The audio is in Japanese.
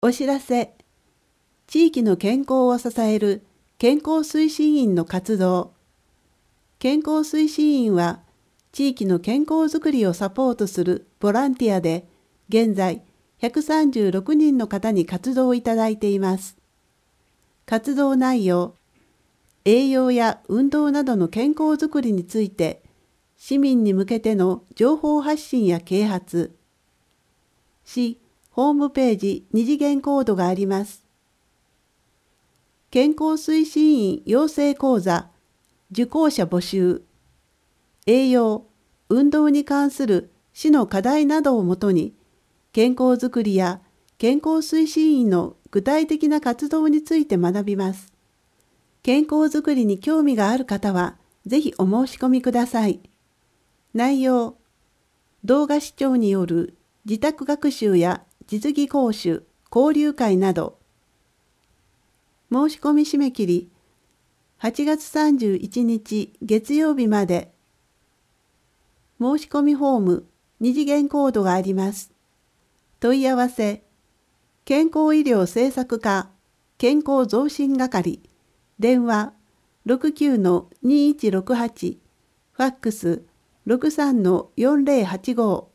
お知らせ。地域の健康を支える健康推進員の活動。健康推進員は、地域の健康づくりをサポートするボランティアで、現在136人の方に活動をいただいています。活動内容、栄養や運動などの健康づくりについて、市民に向けての情報発信や啓発。市ホームページ2次元コードがあります。健康推進員養成講座、受講者募集。栄養、運動に関する市の課題などをもとに、健康づくりや健康推進員の具体的な活動について学びます。健康づくりに興味がある方は、ぜひお申し込みください。内容、動画視聴による自宅学習や実技講習、交流会など。申し込み締め切り、8月31日月曜日まで。申し込みフォーム、2次元コードがあります。問い合わせ、健康医療政策課、健康増進係、電話 69-2168、ファックス 63-4085